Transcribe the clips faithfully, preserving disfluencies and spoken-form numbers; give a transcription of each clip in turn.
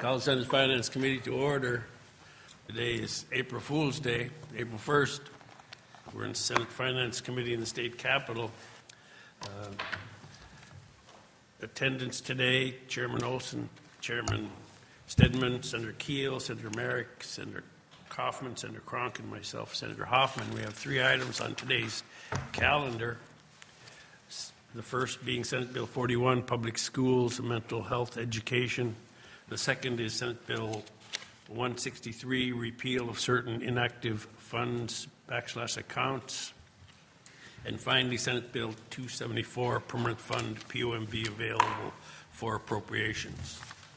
Call the Senate Finance Committee to order. Today is April Fool's Day, April first. We're in the Senate Finance Committee in the state capitol. Uh, attendance today, Chairman Olson, Chairman Stedman, Senator Keel, Senator Merrick, Senator Kaufman, Senator Cronk, and myself, Senator Hoffman. We have three items on today's calendar. The first being Senate Bill forty-one, Public Schools, Mental Health Education. The second is Senate Bill one sixty-three, Repeal of Certain Inactive Funds backslash accounts. And finally, Senate Bill two seventy-four, Permanent Fund P O M V available for appropriations.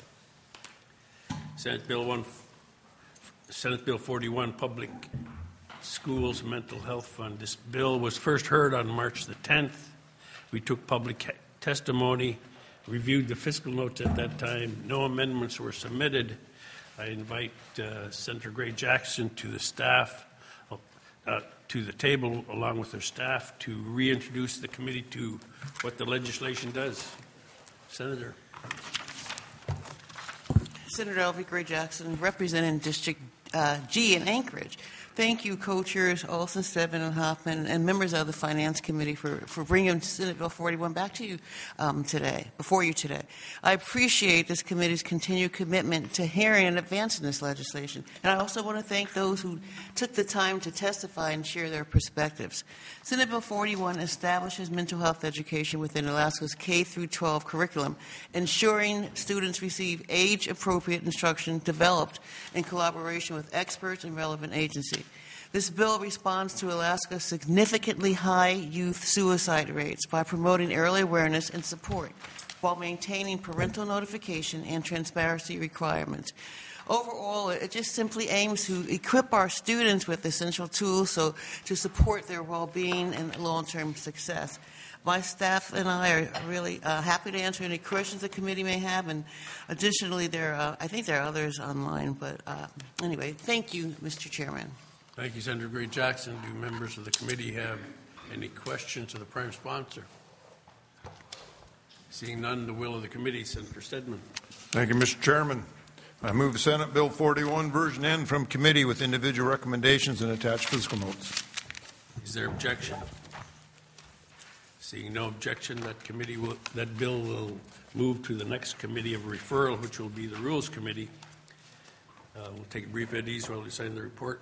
Senate Bill one, Senate Bill forty-one, Public Schools Mental Health Fund. This bill was first heard on March the tenth. We took public testimony, reviewed the fiscal notes at that time. No amendments were submitted. I invite uh, Senator Gray Jackson to the staff, uh, to the table along with their staff to reintroduce the committee to what the legislation does. Senator. Senator Elvie Gray Jackson, representing District uh, G in Anchorage. Thank you, co-chairs Olson, Stedman, and Hoffman, and members of the Finance Committee for, for bringing Senate Bill forty-one back to you um, today, before you today. I appreciate this committee's continued commitment to hearing and advancing this legislation. And I also want to thank those who took the time to testify and share their perspectives. Senate Bill forty-one establishes mental health education within Alaska's K through twelve curriculum, ensuring students receive age-appropriate instruction developed in collaboration with experts and relevant agencies. This bill responds to Alaska's significantly high youth suicide rates by promoting early awareness and support while maintaining parental notification and transparency requirements. Overall, it just simply aims to equip our students with essential tools so to support their well-being and long-term success. My staff and I are really uh, happy to answer any questions the committee may have, and additionally, there uh, I think there are others online. But uh, anyway, thank you, Mister Chairman. Thank you, Senator Gray Jackson. Do members of the committee have any questions of the prime sponsor? Seeing none, the will of the committee, Senator Stedman. Thank you, Mister Chairman. I move Senate Bill forty-one, version N, from committee with individual recommendations and attached fiscal notes. Is there objection? Seeing no objection, that committee will, that bill will move to the next committee of referral, which will be the Rules Committee. Uh, we'll take a brief at ease while we sign the report.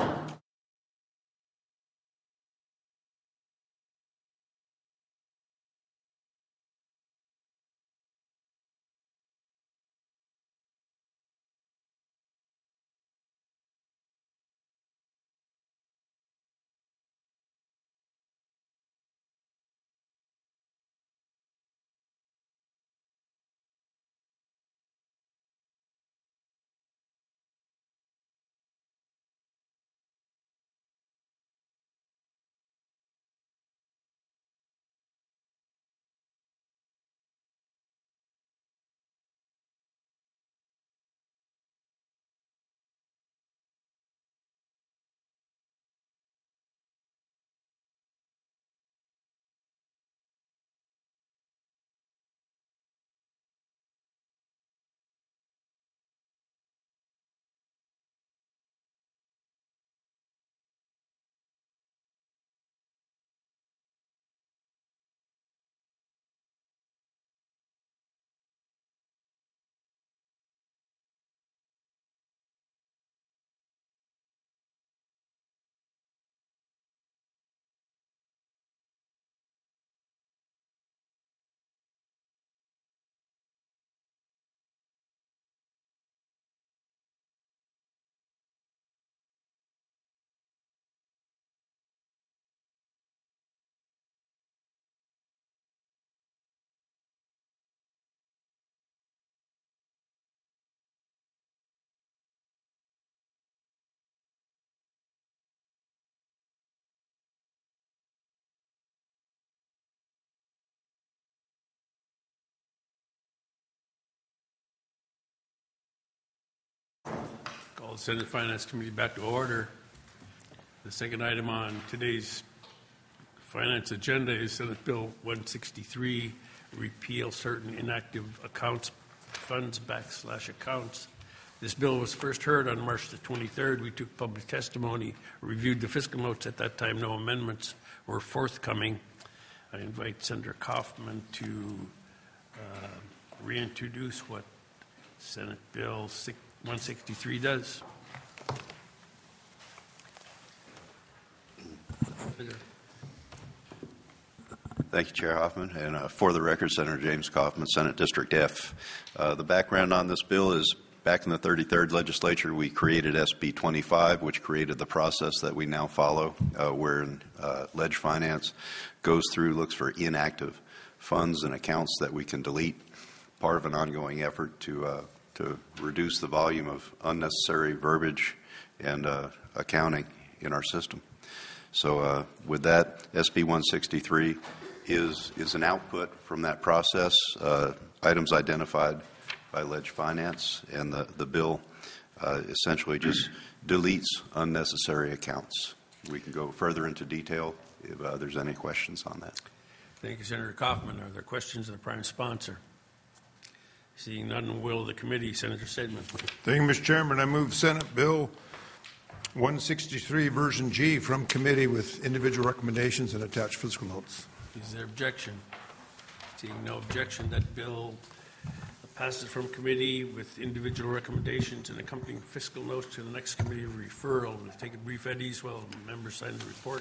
Call the Senate Finance Committee back to order. The second item on today's finance agenda is Senate Bill one sixty-three, Repeal Certain Inactive Accounts funds backslash accounts. This bill was first heard on March the twenty-third. We took public testimony, reviewed the fiscal notes. At that time, no amendments were forthcoming. I invite Senator Kaufman to uh, reintroduce what Senate Bill one sixty-three does. Thank you, Chair Hoffman. And uh, for the record, Senator James Kaufman, Senate District F. Uh, the background on this bill is back in the thirty-third legislature, we created S B twenty-five, which created the process that we now follow, uh, where uh, Ledge Finance goes through, looks for inactive funds and accounts that we can delete, part of an ongoing effort to, uh, to reduce the volume of unnecessary verbiage and uh, accounting in our system. So uh, with that, S B one sixty-three is, is an output from that process, uh, items identified by Ledge Finance, and the, the bill uh, essentially just deletes unnecessary accounts. We can go further into detail if uh, there's any questions on that. Thank you, Senator Kaufman. Are there questions of the prime sponsor? Seeing none, will of the committee, Senator Stedman. Thank you, Mister Chairman. I move Senate Bill one sixty-three, version G, from committee with individual recommendations and attached fiscal notes. Is there objection? Seeing no objection, that bill passes from committee with individual recommendations and accompanying fiscal notes to the next committee of referral. We'll take a brief at ease while members sign the report.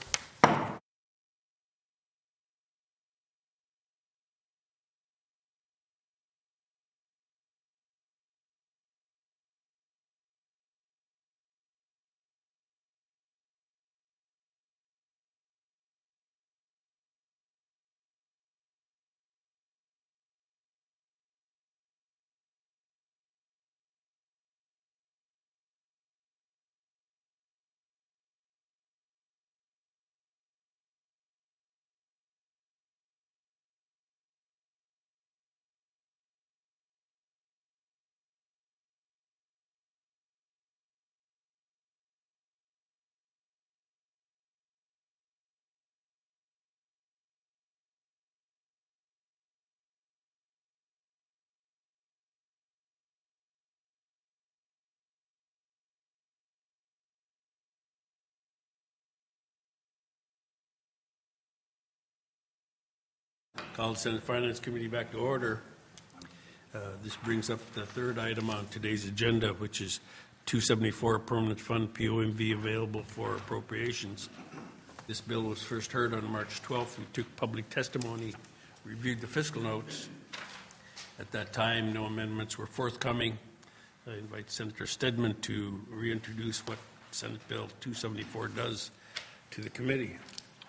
Call the Senate Finance Committee back to order. Uh, this brings up the third item on today's agenda, which is two seventy-four Permanent Fund P O M V available for appropriations. This bill was first heard on March twelfth. We took public testimony, reviewed the fiscal notes. At that time, no amendments were forthcoming. I invite Senator Stedman to reintroduce what Senate Bill two seventy-four does to the committee.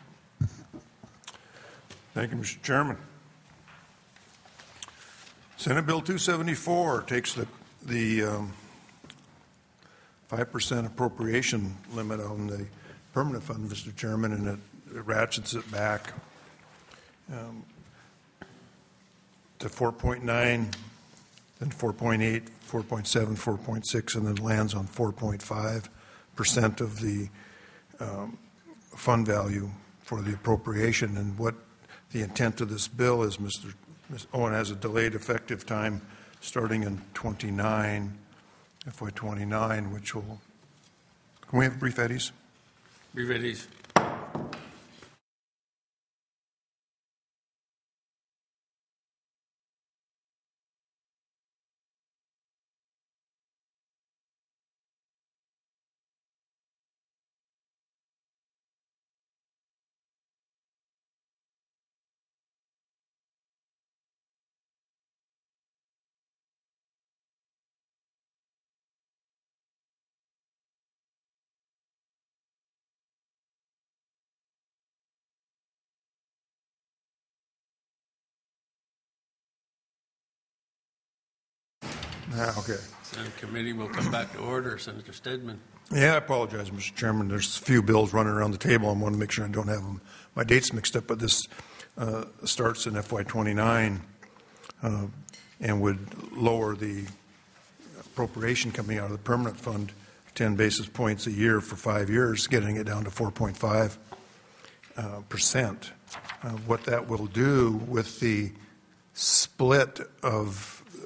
Thank you, Mister Chairman. Senate Bill two seventy-four takes the, the um, five percent appropriation limit on the permanent fund, Mister Chairman, and it, it ratchets it back um, to four point nine, then four point eight, four point seven, four point six, and then lands on four point five percent of the um, fund value for the appropriation. And what the intent of this bill is, Mister Miz Owen has a delayed effective time starting in twenty-nine, F Y twenty-nine, which will, can we have brief eddies? Brief eddies. Ah, okay. Senate committee will come back to order. Senator Stedman. Yeah, I apologize, Mister Chairman. There's a few bills running around the table. I want to make sure I don't have them, my dates mixed up, but this uh, starts in F Y twenty-nine uh, and would lower the appropriation coming out of the permanent fund ten basis points a year for five years, getting it down to four point five uh, percent. Uh, what that will do with the split of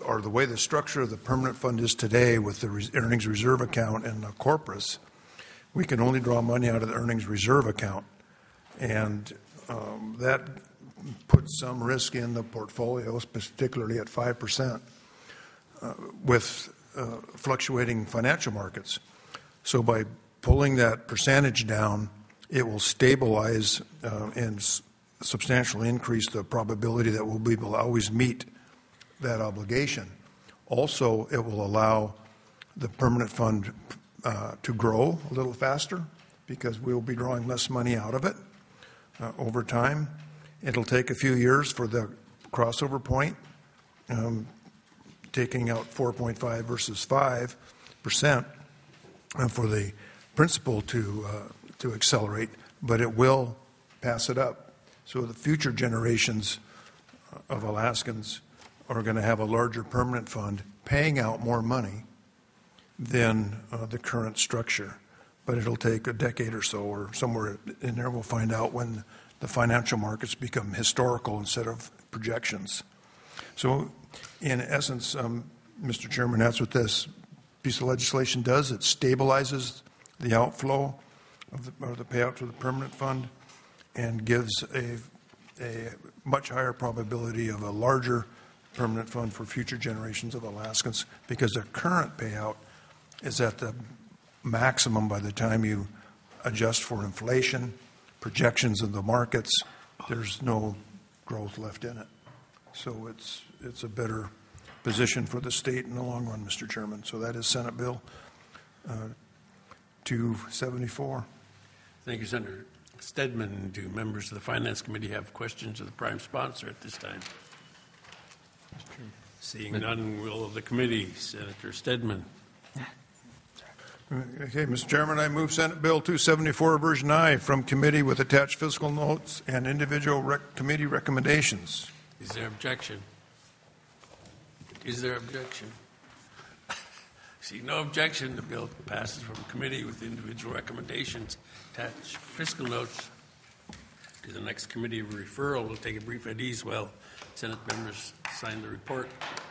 or the way the structure of the permanent fund is today with the res- earnings reserve account and the corpus, we can only draw money out of the earnings reserve account. And um, that puts some risk in the portfolios, particularly at five percent, uh, with uh, fluctuating financial markets. So by pulling that percentage down, it will stabilize uh, and s- substantially increase the probability that we'll be able to always meet that obligation. Also, it will allow the permanent fund uh, to grow a little faster because we'll be drawing less money out of it uh, over time. It'll take a few years for the crossover point, um, taking out four point five versus five percent, and for the principal to uh, to accelerate, but it will pass it up. So the future generations of Alaskans are going to have a larger permanent fund paying out more money than uh, the current structure. But it'll take a decade or so, or somewhere in there we'll find out when the financial markets become historical instead of projections. So in essence, um, Mister Chairman, that's what this piece of legislation does. It stabilizes the outflow of the, or the payout to the permanent fund and gives a, a much higher probability of a larger permanent fund for future generations of Alaskans, because their current payout is at the maximum by the time you adjust for inflation, projections of the markets. There's no growth left in it. So it's it's a better position for the state in the long run, Mister Chairman. So that is Senate Bill uh, two seventy-four. Thank you, Senator Stedman. Do members of the Finance Committee have questions of the prime sponsor at this time? Seeing none, will of the committee. Senator Stedman. Okay, Mister Chairman, I move Senate Bill two seventy-four, version I, from committee with attached fiscal notes and individual rec- committee recommendations. Is there objection? Is there objection? See no objection. The bill passes from committee with individual recommendations. Attached fiscal notes to the next committee of referral. We'll take a brief at ease while Senate members sign the report.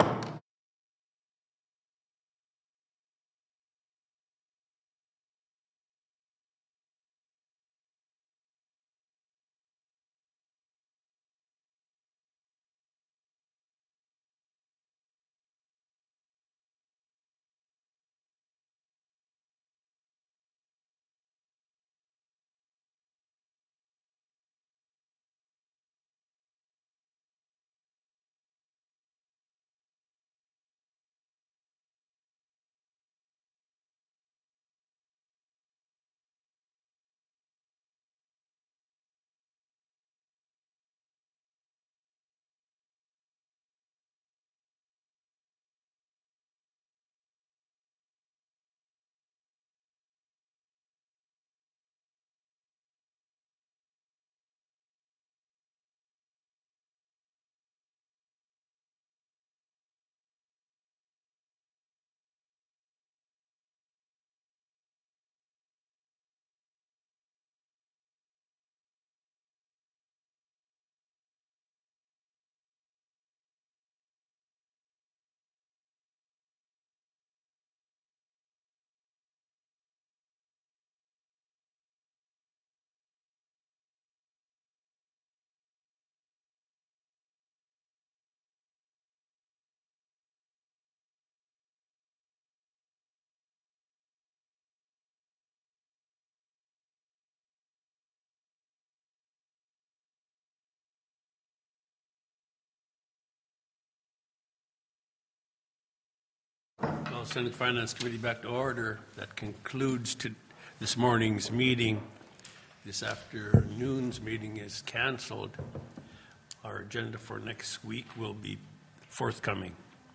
Call Senate Finance Committee back to order. That concludes to this morning's meeting. This afternoon's meeting is canceled. Our agenda for next week will be forthcoming.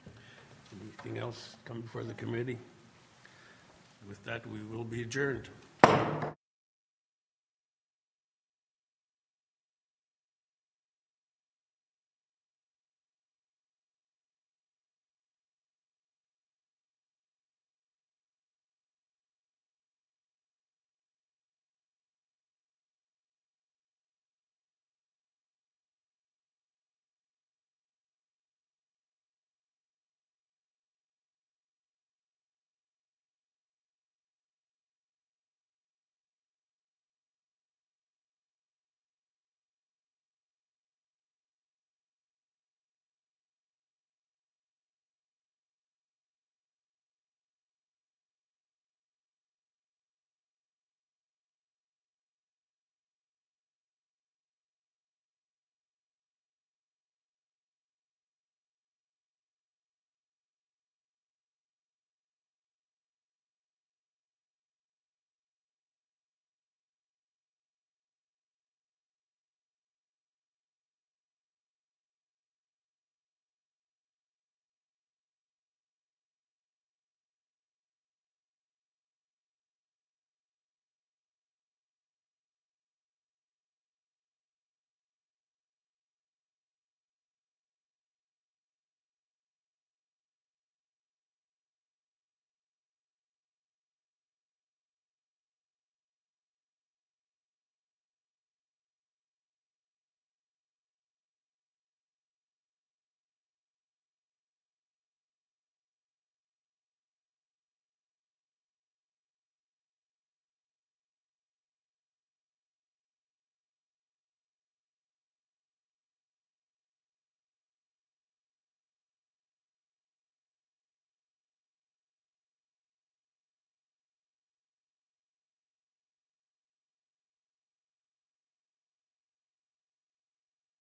Anything else come before the committee? With that, we will be adjourned.